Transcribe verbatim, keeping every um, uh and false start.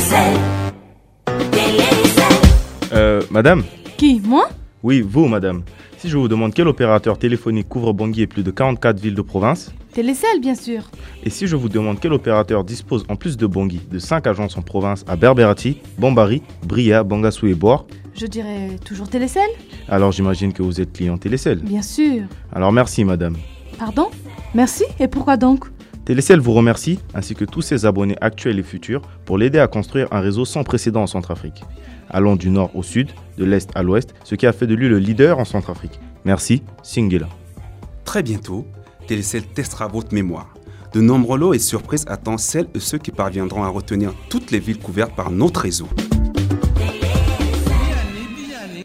Télécel. Télécel. Euh, madame ? Qui, moi? Oui, vous, madame. Si je vous demande quel opérateur téléphonique couvre Bangui et plus de quarante-quatre villes de province, Télécel, bien sûr. et si je vous demande quel opérateur dispose en plus de Bangui de cinq agences en province à Berberati, Bambari, Bria, Bangassou et Boar, Je dirais toujours Télécel? alors j'imagine que vous êtes client Télécel. Bien sûr. Alors merci, madame. Pardon? Merci, et pourquoi donc? Télécel vous remercie, ainsi que tous ses abonnés actuels et futurs, pour l'aider à construire un réseau sans précédent en Centrafrique, allant du nord au sud, de l'est à l'ouest, ce qui a fait de lui le leader en Centrafrique. Merci, Singela. Très bientôt, Télécel testera votre mémoire. De nombreux lots et surprises attendent celles et ceux qui parviendront à retenir toutes les villes couvertes par notre réseau.